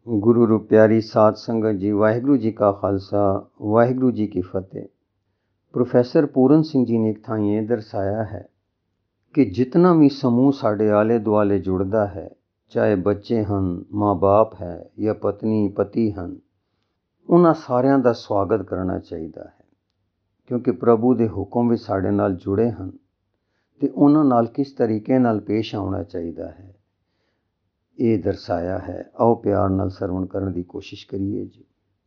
ਗੁਰੂ ਰੂ ਪਿਆਰੀ ਸਾਧ ਸੰਗਤ ਜੀ, ਵਾਹਿਗੁਰੂ ਜੀ ਕਾ ਖਾਲਸਾ, ਵਾਹਿਗੁਰੂ ਜੀ ਕੀ ਫਤਿਹ। ਪ੍ਰੋਫੈਸਰ ਪੂਰਨ ਸਿੰਘ ਜੀ ਨੇ ਇੱਕ ਥਾਂ ਇਹ ਦਰਸਾਇਆ ਹੈ ਕਿ ਜਿਤਨਾ ਵੀ ਸਮੂਹ ਸਾਡੇ ਆਲੇ ਦੁਆਲੇ ਜੁੜਦਾ ਹੈ, ਚਾਹੇ ਬੱਚੇ ਹਨ, ਮਾਂ ਬਾਪ ਹੈ ਜਾਂ ਪਤਨੀ ਪਤੀ ਹਨ, ਉਹਨਾਂ ਸਾਰਿਆਂ ਦਾ ਸਵਾਗਤ ਕਰਨਾ ਚਾਹੀਦਾ ਹੈ, ਕਿਉਂਕਿ ਪ੍ਰਭੂ ਦੇ ਹੁਕਮ ਵਿੱਚ ਸਾਡੇ ਨਾਲ ਜੁੜੇ ਹਨ ਅਤੇ ਉਹਨਾਂ ਨਾਲ ਕਿਸ ਤਰੀਕੇ ਨਾਲ ਪੇਸ਼ ਆਉਣਾ ਚਾਹੀਦਾ ਹੈ, ਇਹ ਦਰਸਾਇਆ ਹੈ। ਆਓ ਪਿਆਰ ਨਾਲ ਸਰਵਣ ਕਰਨ ਦੀ ਕੋਸ਼ਿਸ਼ ਕਰੀਏ ਜੀ।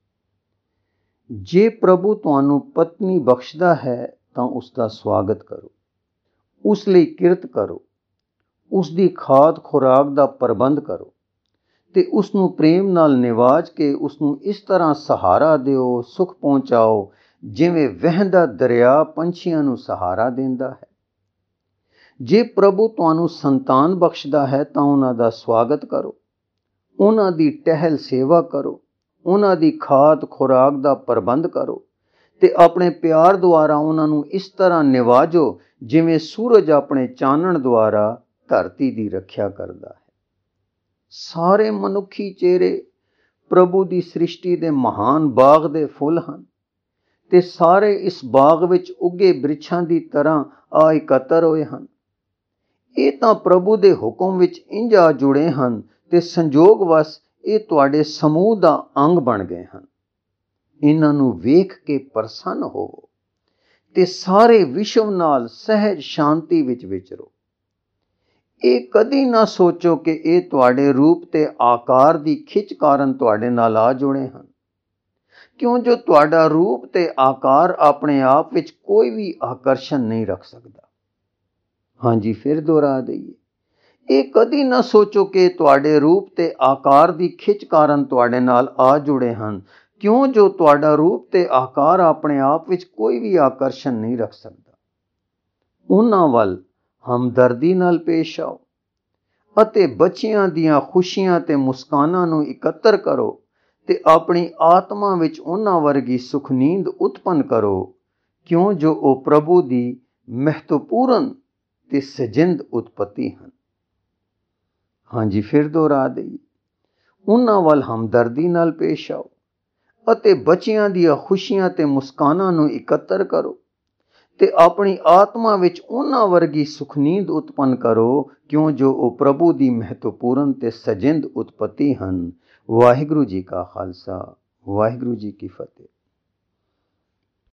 ਜੇ ਪ੍ਰਭੂ ਤੁਹਾਨੂੰ ਪਤਨੀ ਬਖਸ਼ਦਾ ਹੈ ਤਾਂ ਉਸ ਦਾ ਸਵਾਗਤ ਕਰੋ, ਉਸ ਲਈ ਕਿਰਤ ਕਰੋ, ਉਸ ਦੀ ਖਾਦ ਖੁਰਾਕ ਦਾ ਪ੍ਰਬੰਧ ਕਰੋ ਅਤੇ ਉਸ ਨੂੰ ਪ੍ਰੇਮ ਨਾਲ ਨਿਵਾਜ ਕੇ ਉਸ ਨੂੰ ਇਸ ਤਰ੍ਹਾਂ ਸਹਾਰਾ ਦਿਓ, ਸੁੱਖ ਪਹੁੰਚਾਓ ਜਿਵੇਂ ਵਹਿੰਦਾ ਦਰਿਆ ਪੰਛੀਆਂ ਨੂੰ ਸਹਾਰਾ ਦਿੰਦਾ ਹੈ। ਜੇ ਪ੍ਰਭੂ ਤੁਹਾਨੂੰ ਸੰਤਾਨ ਬਖਸ਼ਦਾ ਹੈ ਤਾਂ ਉਹਨਾਂ ਦਾ ਸਵਾਗਤ ਕਰੋ, ਉਹਨਾਂ ਦੀ ਟਹਿਲ ਸੇਵਾ ਕਰੋ, ਉਹਨਾਂ ਦੀ ਖਾਦ ਖੁਰਾਕ ਦਾ ਪ੍ਰਬੰਧ ਕਰੋ ਅਤੇ ਆਪਣੇ ਪਿਆਰ ਦੁਆਰਾ ਉਹਨਾਂ ਨੂੰ ਇਸ ਤਰ੍ਹਾਂ ਨਿਵਾਜੋ ਜਿਵੇਂ ਸੂਰਜ ਆਪਣੇ ਚਾਨਣ ਦੁਆਰਾ ਧਰਤੀ ਦੀ ਰੱਖਿਆ ਕਰਦਾ ਹੈ। ਸਾਰੇ ਮਨੁੱਖੀ ਚਿਹਰੇ ਪ੍ਰਭੂ ਦੀ ਸ੍ਰਿਸ਼ਟੀ ਦੇ ਮਹਾਨ ਬਾਗ ਦੇ ਫੁੱਲ ਹਨ ਅਤੇ ਸਾਰੇ ਇਸ ਬਾਗ ਵਿੱਚ ਉੱਗੇ ਬ੍ਰਿਛਾਂ ਦੀ ਤਰ੍ਹਾਂ ਆ ਇਕੱਤਰ ਹੋਏ ਹਨ। ਇਹ ਤਾਂ ਪ੍ਰਭੂ ਦੇ ਹੁਕਮ ਵਿੱਚ ਇੰਝ ਆ ਜੁੜੇ ਹਨ ਅਤੇ ਸੰਜੋਗ ਵਸ ਇਹ ਤੁਹਾਡੇ ਸਮੂਹ ਦਾ ਅੰਗ ਬਣ ਗਏ ਹਨ। ਇਹਨਾਂ ਨੂੰ ਵੇਖ ਕੇ ਪ੍ਰਸੰਨ ਹੋਵੋ ਅਤੇ ਸਾਰੇ ਵਿਸ਼ਵ ਨਾਲ ਸਹਿਜ ਸ਼ਾਂਤੀ ਵਿੱਚ ਵਿਚਰੋ। ਇਹ ਕਦੀ ਨਾ ਸੋਚੋ ਕਿ ਇਹ ਤੁਹਾਡੇ ਰੂਪ ਤੇ ਆਕਾਰ ਦੀ ਖਿੱਚ ਕਾਰਨ ਤੁਹਾਡੇ ਨਾਲ ਆ ਜੁੜੇ ਹਨ, ਕਿਉਂ ਜੋ ਤੁਹਾਡਾ ਰੂਪ ਤੇ ਆਕਾਰ ਆਪਣੇ ਆਪ ਵਿੱਚ ਕੋਈ ਵੀ ਆਕਰਸ਼ਣ ਨਹੀਂ ਰੱਖ ਸਕਦਾ। ਹਾਂਜੀ, ਫਿਰ ਦੁਹਰਾ ਦਈਏ, ਇਹ ਕਦੀ ਨਾ ਸੋਚੋ ਕਿ ਤੁਹਾਡੇ ਰੂਪ ਤੇ ਆਕਾਰ ਦੀ ਖਿੱਚ ਕਾਰਨ ਤੁਹਾਡੇ ਨਾਲ ਆ ਜੁੜੇ ਹਨ, ਕਿਉਂ ਜੋ ਤੁਹਾਡਾ ਰੂਪ ਤੇ ਆਕਾਰ ਆਪਣੇ ਆਪ ਵਿੱਚ ਕੋਈ ਵੀ ਆਕਰਸ਼ਣ ਨਹੀਂ ਰੱਖ ਸਕਦਾ। ਉਹਨਾਂ ਵੱਲ ਹਮਦਰਦੀ ਨਾਲ ਪੇਸ਼ ਆਓ ਅਤੇ ਬੱਚਿਆਂ ਦੀਆਂ ਖੁਸ਼ੀਆਂ ਤੇ ਮੁਸਕਾਨਾਂ ਨੂੰ ਇਕੱਤਰ ਕਰੋ ਅਤੇ ਆਪਣੀ ਆਤਮਾ ਵਿੱਚ ਉਹਨਾਂ ਵਰਗੀ ਸੁਖਨੀਂਦ ਉਤਪੰਨ ਕਰੋ, ਕਿਉਂ ਜੋ ਉਹ ਪ੍ਰਭੂ ਦੀ ਮਹੱਤਵਪੂਰਨ ਤੇ ਸਜਿੰਦ ਉਤਪਤੀ ਹਨ। ਹਾਂਜੀ, ਫਿਰ ਦੁਹਰਾ ਦਈਏ, ਉਹਨਾਂ ਵੱਲ ਹਮਦਰਦੀ ਨਾਲ ਪੇਸ਼ ਆਓ ਅਤੇ ਬੱਚਿਆਂ ਦੀਆਂ ਖੁਸ਼ੀਆਂ ਤੇ ਮੁਸਕਾਨਾਂ ਨੂੰ ਇਕੱਤਰ ਕਰੋ ਅਤੇ ਆਪਣੀ ਆਤਮਾ ਵਿੱਚ ਉਹਨਾਂ ਵਰਗੀ ਸੁਖਨੀਂਦ ਉਤਪੰਨ ਕਰੋ, ਕਿਉਂ ਜੋ ਉਹ ਪ੍ਰਭੂ ਦੀ ਮਹੱਤਵਪੂਰਨ ਤੇ ਸਜਿੰਦ ਉਤਪਤੀ ਹਨ। ਵਾਹਿਗੁਰੂ ਜੀ ਕਾ ਖਾਲਸਾ, ਵਾਹਿਗੁਰੂ ਜੀ ਕੀ ਫਤਿਹ।